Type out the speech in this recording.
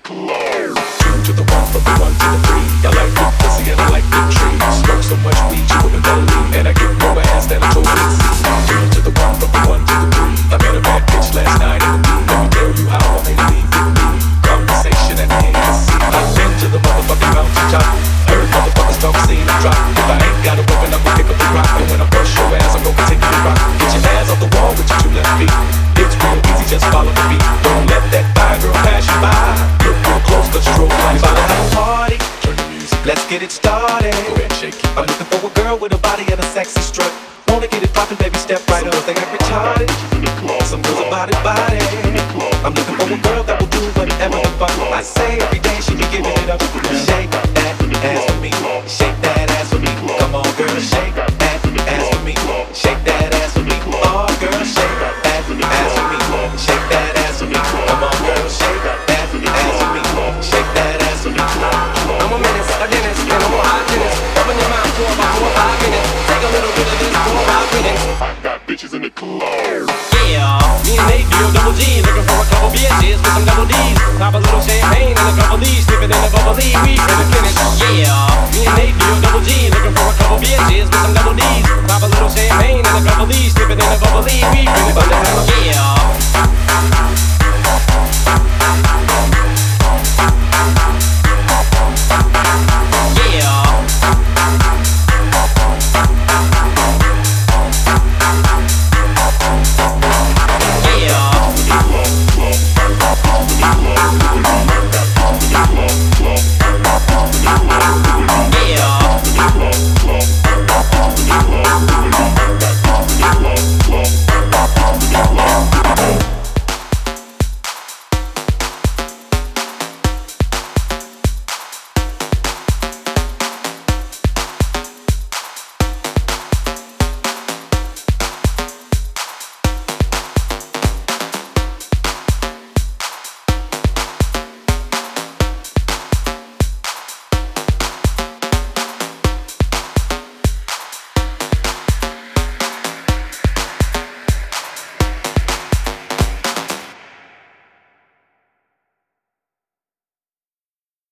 Two to the one, from the one to the three. I like big pussy and I like big trees. Smoke so much weed you wouldn't believe, and I get more ass than a total see. Two to the one, from the one to the three. I met a bad bitch last night in the beat. Let me tell you how I made a leave with me. Conversation and Hennessy. I've been to the motherfucking mountaintop. Heard motherfuckers talk, seen them drop. If I ain't got a weapon, I'm gonna pick up the rock. And when I brush your ass, I'm gonna continue to rock. Get your ass off the wall with your two left feet. It's real easy, just follow the beat. Don't let that fine girl pass you by. Look real close, cause you're rolling. About to have a party. Turn the music. Let's get it started. Go ahead, shake it. I'm looking for a girl with a body and a sexy strut. Wanna get it poppin', baby, step right up. They got retarded. Some girls about it, body. I'm looking for a girl that will do whatever the fuck I say. Every day she be giving it up. Shake that ass for me. Shake that ass for me. Come on, girl, shake that ass for me. Shake that ass for me. Oh, girl, shake that ass for me. Shake that ass for me. Come on, girl, shake that ass for me. Shake that ass for me. I'm a menace, a dentist, and I'm a hygienist. Open your mouth for about 4 or 5 minutes. Take a little bit of this for 5 minutes. I got bitches in the club. Yeah, me and Nate deal double G, looking for a couple bitches with some double D's. Pop a little champagne and a couple D's, slip it in the bubbly, we finna finish. Yeah, me and Nate deal double G, looking for a couple bitches with some double D's. Pop a little champagne and a couple D's, slip it in the bubbly, we finna finish. Yeah. Yeah.